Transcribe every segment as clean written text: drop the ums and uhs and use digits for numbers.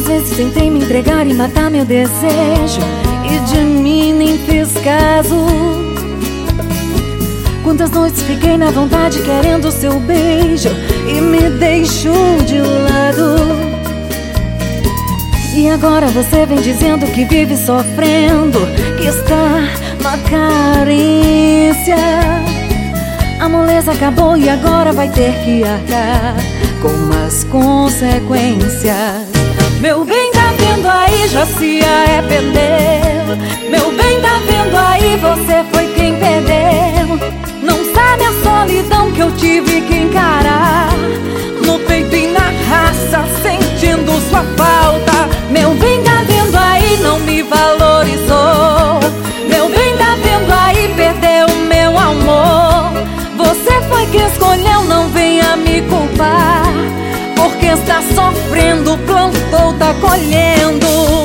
vezes tentei me entregar e matar meu desejo, e de mim nem fiz caso. Quantas noites fiquei na vontade querendo seu beijo e me deixou de lado. E agora você vem dizendo que vive sofrendo, que está na carência. A moleza acabou e agora vai ter que arcar com as consequências. Meu bem, tá vendo aí, já se arrependeu. Meu bem, tá vendo aí, você foi quem perdeu. Não sabe a solidão que eu tive que encarar, no peito e na raça, sentindo sua falta. Meu bem, tá vendo aí, não me valorizou. Meu bem, tá vendo aí, perdeu o meu amor. Você foi quem escolheu, não venha me culpar, porque está sofrendo, plantou, tá colhendo.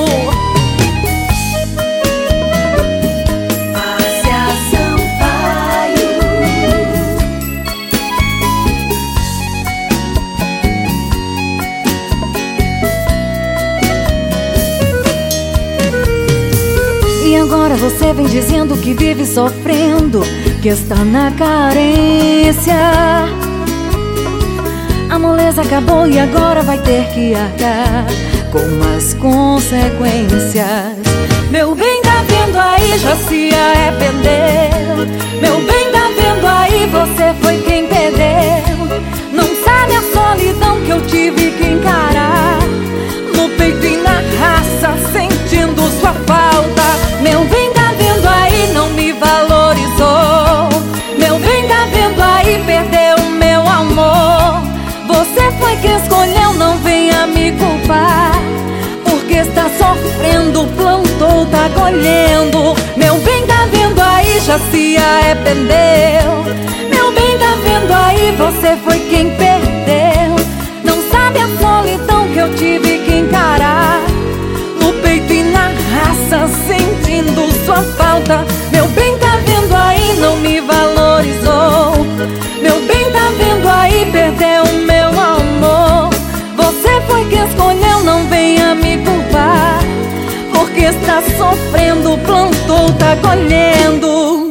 E agora você vem dizendo que vive sofrendo, que está na carência. A moleza acabou e agora vai ter que arcar com as consequências. Meu bem, tá vendo aí, já se arrependeu. Meu bem, tá vendo aí, você foi quem perdeu. Não sabe a solidão que eu tive que encarar, no peito e na raça, sentindo sua falta. Meu bem, tá vendo aí, não me valorizou. Meu bem, tá vendo aí, perdeu o meu amor. Você foi quem escolheu, não venha me culpar, porque está sofrendo, plantou, tá colhendo. Meu bem, tá vendo aí, já se arrependeu. Meu bem, tá vendo aí, você foi quem perdeu. Não sabe a solidão que eu tive que encarar, no peito e na raça, sentindo sua falta. Meu bem, tá vendo aí, não me valorizou. Meu bem, tá vendo aí, perdeu o meu amor. Você foi quem escolheu, não venha me culpar, porque está sofrendo, plantou, tá colhendo.